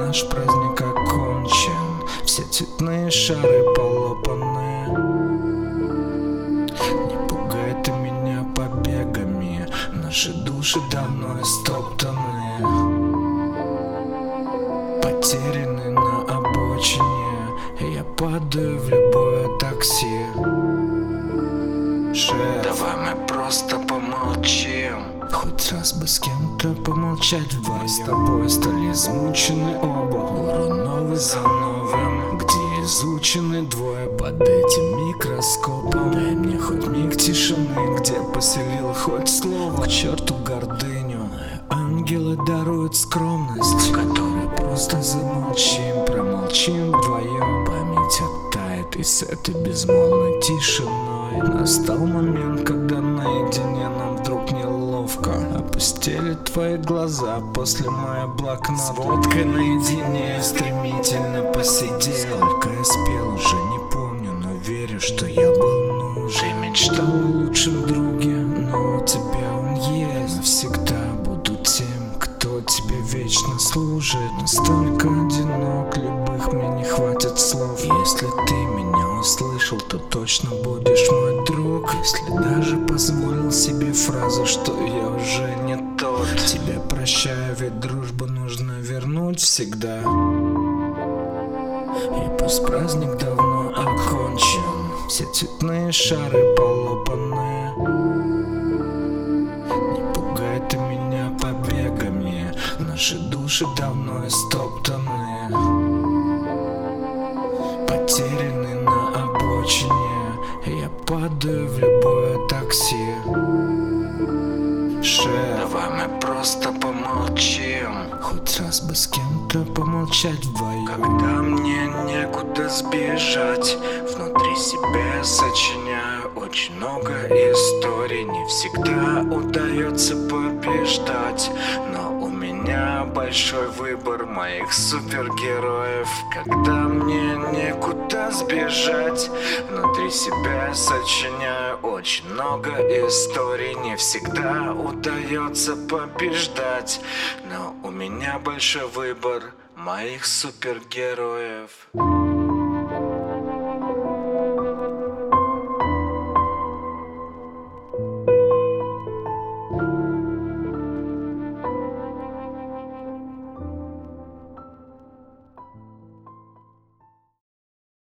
наш праздник окончен, все цветные шары полопаны. Не пугай ты меня побегами, наши души давно истоптаны, потеряны на обочине. Я падаю в любое такси. Шеф, давай мы просто помолчим. Хоть раз бы с кем-то помолчать вдвоем. С тобой стали измучены оба, урон новый за новым, где изучены двое под этим микроскопом. Дай мне хоть миг тишины, где поселил хоть слово. К черту гордыню, ангелы даруют скромность, в которой просто замолчим, промолчим вдвоем. Память оттает, и с этой безмолвной тишиной настал момент, когда наедине нам вдруг неловко. Опустили твои глаза после моей блокнота. С водкой наедине стремительно посидел. Сколько я спел, уже не помню, но верю, что я был нужен. Ты мечтал о лучшем друге, но у тебя он есть. Навсегда буду тем, кто тебе вечно служит. Настолько одинок, любых мне не хватит слов. Если ты меня услышал, то точно будешь мой друг. Если даже позволил себе фразу, что я уже не тот. Тебя прощаю, ведь дружбу нужно вернуть всегда. И пусть праздник давно окончен, все цветные шары полопаны. Не пугай ты меня побегами, наши души давно истоптаны, потеряны на обочине. Я падаю в любое такси. Шеф, давай мы просто помолчим. Хоть раз бы с кем-то помолчать вдвоем. Когда мне некуда сбежать, внутри себя я сочиняю очень много историй. Не всегда удается побеждать, но у меня большой выбор моих супергероев. Когда мне некуда сбежать, внутри себя я сочиняю очень много историй. Не всегда удается побеждать, но у меня большой выбор моих супергероев.